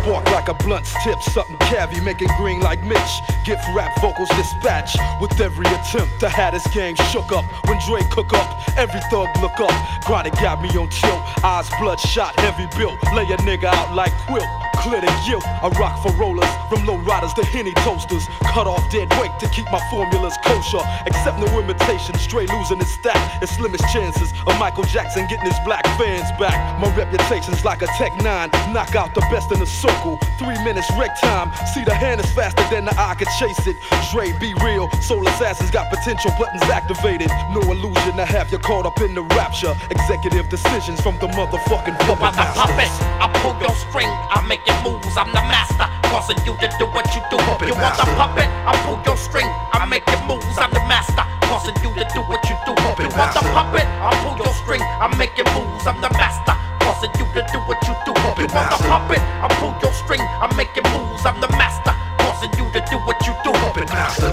Spark like a blunt's tip, something cavy, making green like Mitch. Gift rap vocals dispatch with every attempt. The Hatters gang shook up when Dre cook up. Every thug look up. Chronic got me on tilt. Eyes bloodshot, heavy built. Lay a nigga out like quilt. Clear the guilt. I rock for rollers, from low riders to Henny toasters. Cut off dead weight to keep my formulas kosher. Accept no imitation, Stray losing his stack. It's slimmest chances of Michael Jackson getting his black fans back. My reputation's like a Tech 9. Knock out the best in the circle. 3 minutes wreck time. See the hand is faster than the eye can chase it. Dre, be real. Soul assassins got potential buttons activated. No illusion to have you caught up in the rapture. Executive decisions from the motherfucking puppet masters. I pull your string, I make it moves. I'm the master, causing you to do what you do. You want the puppet? I pull your string, I make it moves. I'm the master, causing you to do what you do. You want the puppet? I pull your string, I make it moves. I'm the master, causing you to do what you do. You want the puppet? I pull your string, I make it moves. I'm the master, causing you to do what you do. Puppet master.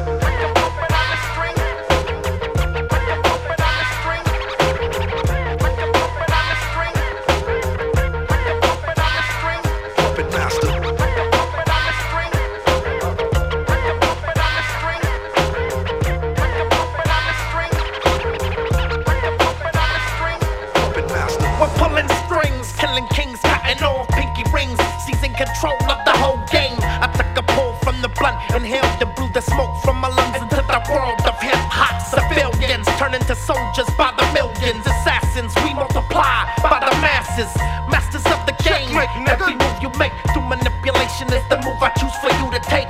Control of the whole game. I took a pull from the blunt, inhaled and blew the smoke from my lungs into the world of hip hop. Civilians turn into soldiers by the millions. Assassins, we multiply by the masses. Masters of the game. Every move you make through manipulation is the move I choose for you to take.